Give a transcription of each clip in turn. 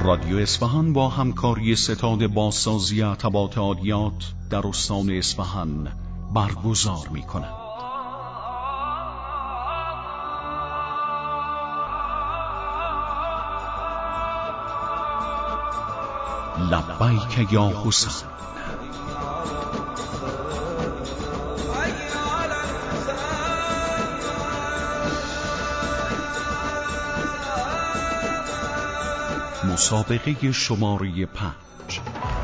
رادیو اصفهان با همکاری ستاد بازسازی عتبات عالیات در استان اصفهان برگزار می‌کند. لبیک یا حسین. مسابقه شماره 5.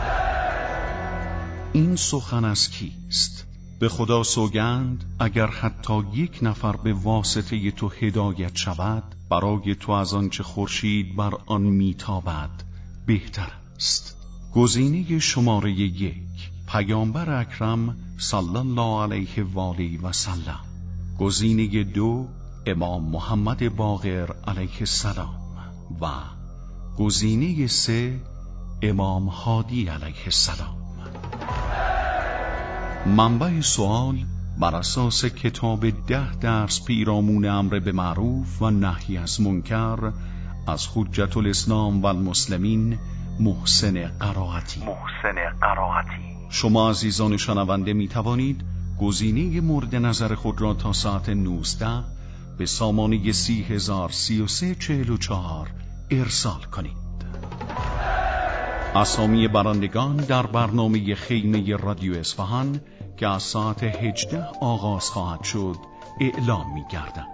این سخن از کیست؟ به خدا سوگند اگر حتی یک نفر به واسطه تو هدایت شود، برای تو از آنچه خورشید بر آن میتابد بهتر است. گزینه شماره 1، پیامبر اکرم صلی الله علیه و آله و سلم. گزینه 2، امام محمد باقر علیه السلام. و گزینه 3، امام هادی علیه السلام. منبع سوال بر اساس کتاب 10 درس پیرامون امر به معروف و نهی از منکر از حجت الاسلام و المسلمین محسن قرائتی. شما عزیزان شنونده می توانید گزینه مورد نظر خود را تا ساعت 19 به سامانه 30,033,44 ارسال کنید. اسامی برندگان در برنامه خیمه رادیو اصفهان که از ساعت 18 آغاز خواهد شد اعلام می گردند.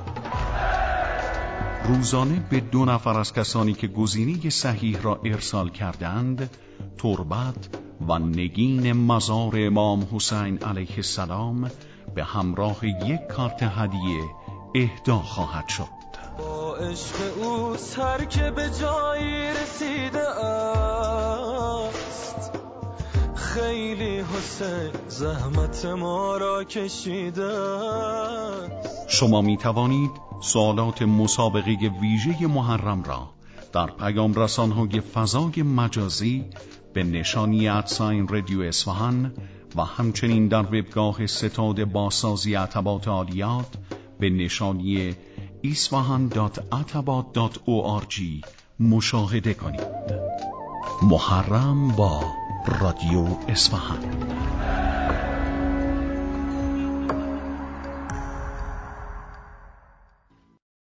روزانه به 2 نفر از کسانی که گزینه صحیح را ارسال کردند تربت و نگین مزار امام حسین علیه السلام به همراه یک کارت هدیه اهدا خواهد شد. با عشق او سر که به جایی رسیده است، خیلی حسین زحمت ما را کشیده است. شما می توانید سوالات مسابقه ویژه محرم را در پیام رسان‌های فضای مجازی به نشانی رادیو اصفهان و همچنین در وبگاه ستاد بازسازی عتبات عالیات به نشانی isfahan.atabat.org مشاهده کنید. محرم با رادیو اصفهان.